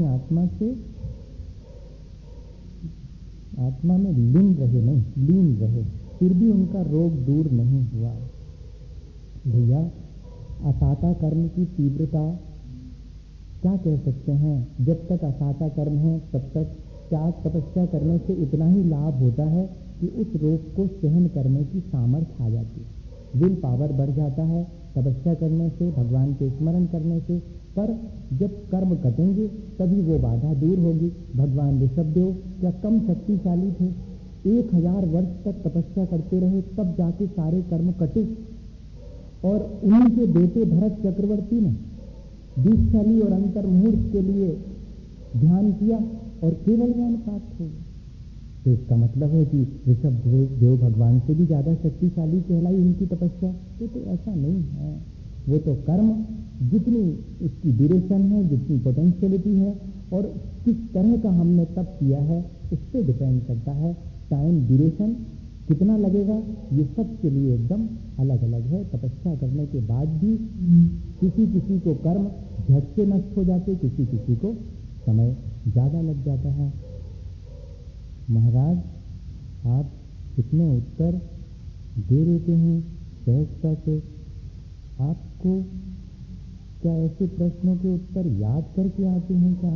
आत्मा में लीन रहे, फिर भी उनका रोग दूर नहीं हुआ। भैया, असाता कर्म की तीव्रता क्या कह सकते हैं? जब तक असाता कर्म है तब तक त्याग तपस्या करने से इतना ही लाभ होता है कि उस रोग को सहन करने की सामर्थ्य आ जाती है। विल पावर बढ़ जाता है तपस्या करने से, भगवान के स्मरण करने से। पर जब कर्म कटेंगे तभी वो बाधा दूर होगी। भगवान ऋषभदेव क्या कम शक्तिशाली थे? 1000 वर्ष तक तपस्या करते रहे, तब जाके सारे कर्म कटे। और उन्हीं के बेटे भरत चक्रवर्ती ने दीक्षाली और अंतर मुहूर्त के लिए ध्यान किया और केवल ज्ञान प्राप्त हो गया। तो इसका मतलब है कि ऋषभदेव भगवान से भी ज्यादा शक्तिशाली कहलाई उनकी तपस्या। तो ऐसा नहीं है। वो तो कर्म जितनी उसकी ड्यूरेशन है, जितनी पोटेंशियलिटी है और किस तरह का हमने तप किया है उस पर डिपेंड करता है। टाइम ड्यूरेशन कितना लगेगा ये सब के लिए एकदम अलग अलग है। तपस्या करने के बाद भी किसी को कर्म झट से नष्ट हो जाते, किसी को समय ज्यादा लग जाता है। महाराज, आप कितने उत्तर दे देते हैं सहजता से। आपको क्या ऐसे प्रश्नों के उत्तर याद करके आते हैं क्या?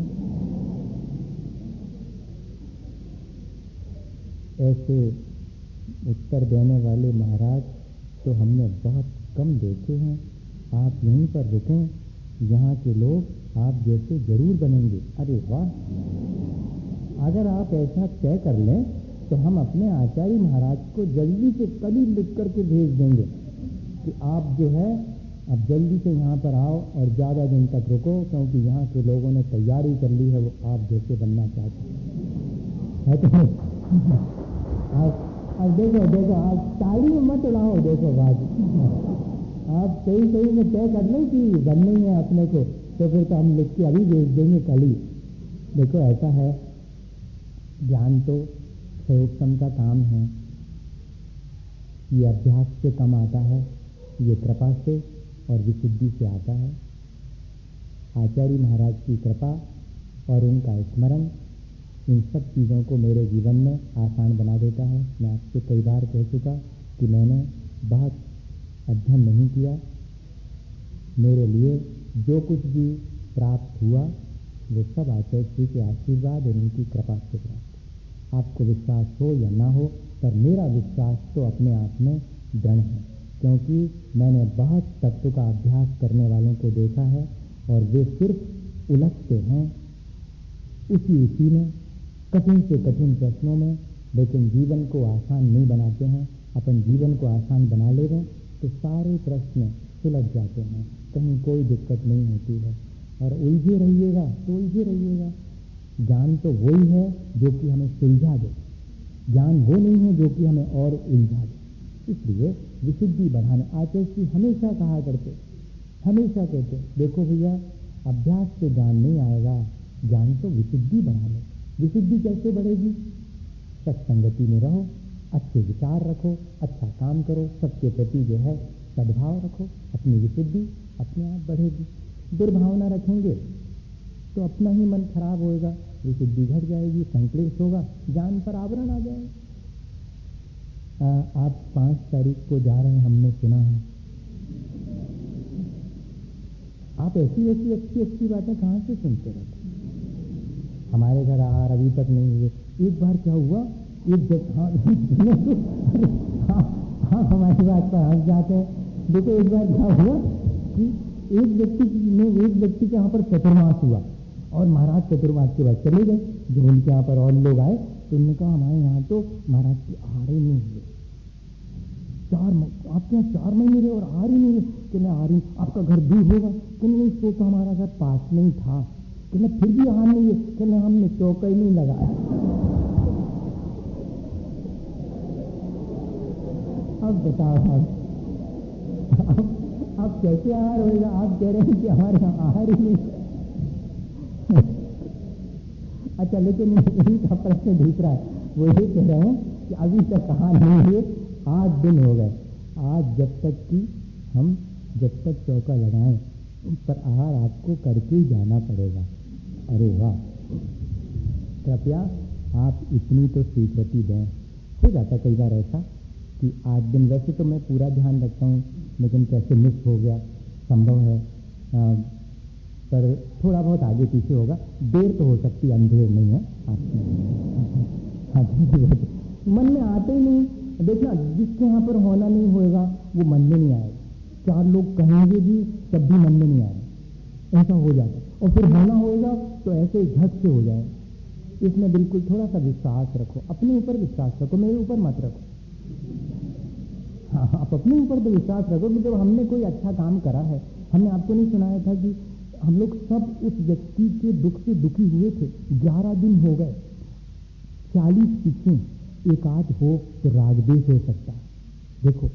ऐसे उत्तर देने वाले महाराज तो हमने बहुत कम देखे हैं। आप यहीं पर रुकें, यहाँ के लोग आप जैसे जरूर बनेंगे। अरे वाह! अगर आप ऐसा तय कर लें तो हम अपने आचार्य महाराज को जल्दी से कल ही लिख करके भेज देंगे कि आप जो है अब जल्दी से यहाँ पर आओ और ज्यादा दिन तक रुको, क्योंकि यहाँ के लोगों ने तैयारी कर ली है, वो आप जैसे बनना चाहते हैं। अब देखो आप ताली में मत उड़ाओ। देखो बात आप सही में तय कर लो कि बनना ही है अपने को, तो फिर तो हम लिख के अभी भेज देंगे कल ही। देखो ऐसा है, ज्ञान तो प्रयोगक्षम का काम है। ये अभ्यास से कम आता है, ये कृपा से और विशुद्धि से आता है। आचार्य महाराज की कृपा और उनका स्मरण इन सब चीज़ों को मेरे जीवन में आसान बना देता है। मैं आपसे कई बार कह चुका कि मैंने बहुत अध्ययन नहीं किया। मेरे लिए जो कुछ भी प्राप्त हुआ वो सब आचार्य श्री के आशीर्वाद और उनकी कृपा से प्राप्त। आपको विश्वास हो या ना हो, पर मेरा विश्वास तो अपने आप में दृढ़ है, क्योंकि मैंने बहुत तत्व का अभ्यास करने वालों को देखा है और वे सिर्फ उलझते हैं उसी में, कठिन से कठिन प्रश्नों में, लेकिन जीवन को आसान नहीं बनाते हैं। अपन जीवन को आसान बना ले रहे तो सारे प्रश्न सुलझ जाते हैं, कहीं कोई दिक्कत नहीं होती है। और उलझे रहिएगा तो उलझे रहिएगा। ज्ञान तो वही है जो कि हमें सुलझा दे, ज्ञान वो नहीं है जो कि हमें और उलझा दे। इसलिए विशुद्धि बढ़ाने आचार्य जी हमेशा कहा करते, हमेशा कहते, देखो भैया, अभ्यास से ज्ञान नहीं आएगा, ज्ञान तो विशुद्धि बढ़ाने। विशुद्धि कैसे बढ़ेगी? सत्संगति में रहो, अच्छे विचार रखो, अच्छा काम करो, सबके प्रति जो है सद्भाव रखो, अपनी विशुद्धि अपने आप बढ़ेगी। दुर्भावना रखेंगे तो अपना ही मन खराब होएगा, विशुद्धि घट जाएगी, संक्लेश होगा, ज्ञान पर आवरण आ जाएगा। आप 5 तारीख को जा रहे हैं, हमने सुना है। आप ऐसी अच्छी बातें कहाँ से सुनते रहते? हमारे घर आहार अभी तक नहीं हुए। एक बार क्या हुआ, हाँ हमारी बात पर हंस जाते हैं। देखो एक बार क्या हुआ कि एक व्यक्ति के यहाँ पर चतुर्मास हुआ और महाराज चतुर्मास के बाद चले गए। जो उनके यहाँ पर और लोग आए तो उन्होंने कहा हमारे यहाँ तो महाराज की आहार ही नहीं हुए। आपके यहाँ 4 महीने रहे और आहार ही नहीं हुए। कि मैं आ रही, आपका घर दूर होगा? कि नहीं, तो हमारा घर पास में ही था। कि फिर भी आहार नहीं है? कि हमने चौका ही नहीं लगाया। अब बताओ, अब कैसे आहार होगा? आप कह रहे हैं कि हमारे यहाँ आहार ही नहीं। अच्छा, लेकिन इनका प्रश्न दूसरा है, वो ये कह रहे हैं कि अभी तक आहार नहीं हुए, 8 दिन हो गए, आज जब तक चौका लगाएं पर आहार आपको करके ही जाना पड़ेगा। अरे वाह, कृपया आप इतनी तो स्वीकृति दें। हो जाता कई बार ऐसा कि 8 दिन, वैसे तो मैं पूरा ध्यान रखता हूँ, लेकिन कैसे मिस हो गया, संभव है, पर थोड़ा बहुत आगे पीछे होगा, देर तो हो सकती, अंधेर नहीं है। मन में आते ही नहीं। देखना, जिसके यहाँ पर होना नहीं होगा वो मन में नहीं आएगा। 4 लोग कहेंगे भी तब भी मन में नहीं आएगा, ऐसा हो जाता। और फिर होना होगा तो ऐसे झट से हो जाए। इसमें बिल्कुल थोड़ा सा विश्वास रखो, अपने ऊपर विश्वास रखो, मेरे ऊपर मत रखो। हाँ, आप अपने ऊपर तो विश्वास रखो कि जब हमने कोई अच्छा काम करा है, हमने आपको नहीं सुनाया था कि हम लोग सब उस व्यक्ति के दुख से दुखी हुए थे, 11 दिन हो गए, 40 पीछे, एक आध हो तो रागदेश हो सकता है। देखो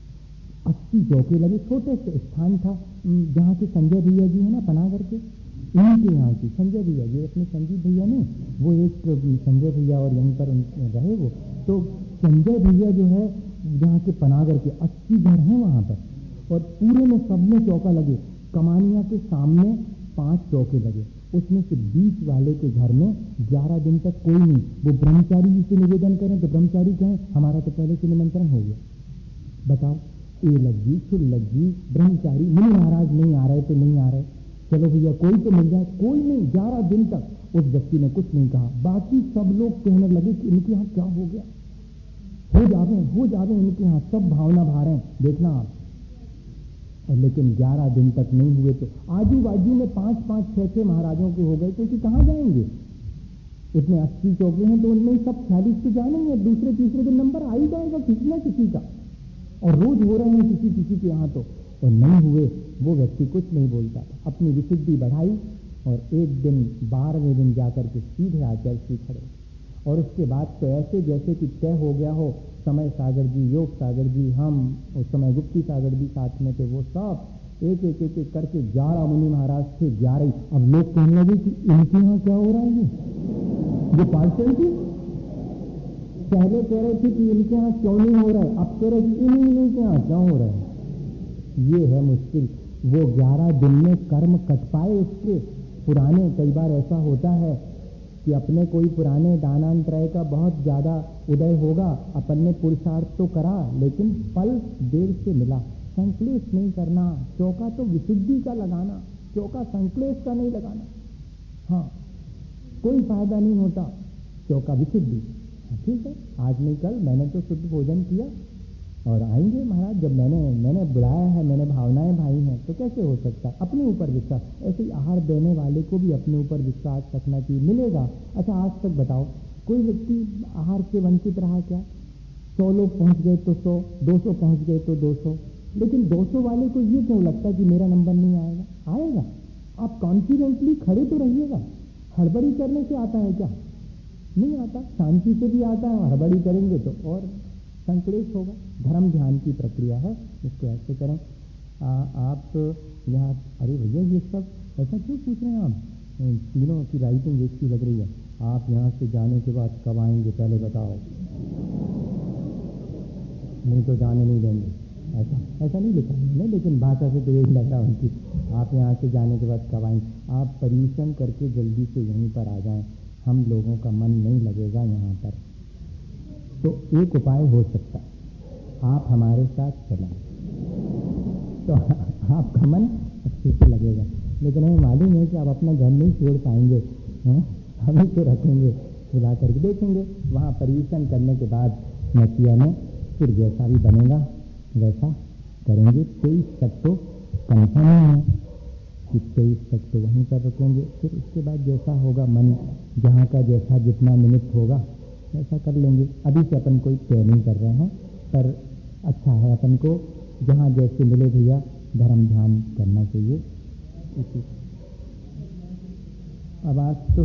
80 चौके लगे, छोटे से स्थान था जहाँ के संजय भैया जी है ना, पनागर के, इनके यहाँ की संजय भैया जी, अपने संजीव भैया ने, वो एक संजय भैया और यहीं पर रहे वो, तो संजय भैया जो है जहाँ के पनागर के 80 घर हैं वहाँ पर, और पूरे में सब में चौका लगे। कमानिया के सामने 5 चौके लगे, उसमें से 20 वाले के घर में 11 दिन तक कोई नहीं। वो ब्रह्मचारी जी से निवेदन करें तो ब्रह्मचारी कहें हमारा तो पहले से निमंत्रण हो गया। बताओ, ए लग्गी छुल लग्गी, ब्रह्मचारी मुनि महाराज नहीं आ रहे तो नहीं आ रहे, चलो भैया कोई तो मिल जाए, कोई नहीं। 11 दिन तक उस व्यक्ति ने कुछ नहीं कहा। बाकी सब लोग कहने लगे कि इनके यहाँ क्या हो गया, हो जावे इनके यहाँ, सब भावना भारे, देखना आप। और लेकिन 11 दिन तक नहीं हुए तो आजू बाजू में 5-5, 6-6 महाराजों के हो गए, क्योंकि कहाँ जाएंगे, उसमें 80 चौके हैं तो उनमें सब 46 तो जानेंगे, दूसरे तीसरे दिन नंबर आ ही जाएगा किसी न किसी का। और रोज हो रहे हैं किसी के यहाँ तो, और नहीं हुए, वो व्यक्ति कुछ नहीं बोलता था, अपनी विशुद्धि बढ़ाई, और एक दिन 12वें दिन जाकर के सीधे आचार्य श्री खड़े। और उसके बाद तो ऐसे जैसे कि तय हो गया हो, समय सागर जी, योग सागर जी, हम उस समय गुप्ती सागर जी साथ में थे, वो सब एक एक करके 11 मुनि महाराज थे, 11। अब लोग कहने लगे कि इनके यहाँ क्या हो रहा है, ये पार्सल थी। पहले कह रहे थे कि इनके यहाँ क्यों नहीं हो रहा है, अब कह रहे कि इन्हीं के यहाँ क्यों हो रहा है। ये है मुश्किल। वो 11 दिन में कर्म कट पाए उसके पुराने। कई बार ऐसा होता है कि अपने कोई पुराने दानांतरय का बहुत ज्यादा उदय होगा, अपन ने पुरुषार्थ तो करा लेकिन फल देर से मिला। संक्लेश नहीं करना, चौका तो विशुद्धि का लगाना, चौका संक्लेश का नहीं लगाना। हाँ, कोई फायदा नहीं होता, चौका विशुद्धि। ठीक है, आज नहीं कल मैंने तो शुद्ध भोजन किया और आएंगे महाराज, जब मैंने बुलाया है, मैंने भावनाएं भाई हैं, तो कैसे हो सकता है। अपने ऊपर विश्वास, ऐसे ही आहार देने वाले को भी अपने ऊपर विश्वास रखना चाहिए, मिलेगा। अच्छा, आज तक बताओ कोई व्यक्ति आहार से वंचित रहा क्या? 100 लोग पहुंच गए तो 100, 200 पहुंच गए तो 200, लेकिन 200 वाले को ये क्यों लगता कि मेरा नंबर नहीं आएगा? आएगा। आप कॉन्फिडेंटली खड़े तो रहिएगा। हड़बड़ी करने से आता है क्या? नहीं आता। शांति से भी आता है, हड़बड़ी करेंगे तो और संक्लेश होगा। धर्म ध्यान की प्रक्रिया है, इसको ऐसे करें। आप यहाँ, अरे भैया ये सब ऐसा क्यों पूछ रहे हैं आप? तीनों की राइटिंग एक ही लग रही है। आप यहाँ से जाने के बाद कब आएंगे पहले बताओ, नहीं तो जाने नहीं देंगे। ऐसा नहीं लिखा मैंने, लेकिन भाषा से तो यही लग रहा उनकी। आप यहाँ से जाने के बाद कब आएंगे? आप परिश्रम करके जल्दी से यहीं पर आ जाएं, हम लोगों का मन नहीं लगेगा यहाँ पर। तो एक उपाय हो सकता है, आप हमारे साथ चलें तो आपका मन अच्छे से लगेगा। लेकिन हमें मालूम है कि आप अपना घर नहीं छोड़ पाएंगे, हमें तो रखेंगे, बुला करके देखेंगे। वहाँ परिवेशन करने के बाद नसिया में फिर जैसा भी बनेगा वैसा करेंगे। 23 तक तो कंफर्म है कि 23 तक तो वहीं पर रुकेंगे। फिर उसके बाद जैसा होगा, मन जहाँ का जैसा जितना निमित्त होगा ऐसा कर लेंगे। अभी से अपन कोई तय नहीं कर रहे हैं, पर अच्छा है अपन को जहाँ जैसे मिले भैया धर्म ध्यान करना चाहिए। अब आज तो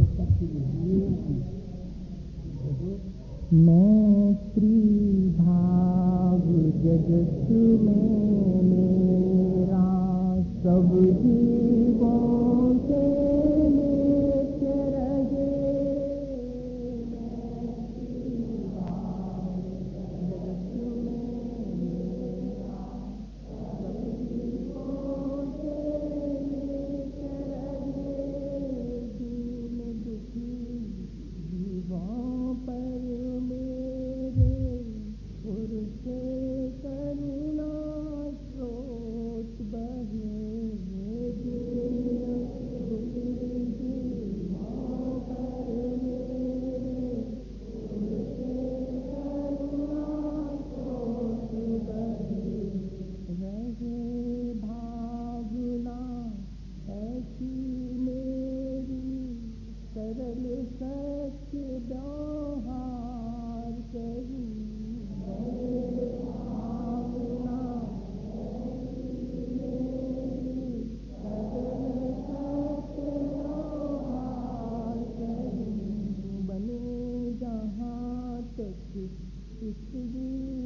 मैत्री भाव जगत में मेरा जीवों पर मेरे उर्से करुणा स्रोत बहे जीवों पर मेरे उर्से करुणा स्रोत बहे रहे भावना ऐसी मेरी सरल सत्य व्यवहार करूं भावना ऐसी मेरी सरल सत्य व्यवहार करूं बने जहाँ तक इस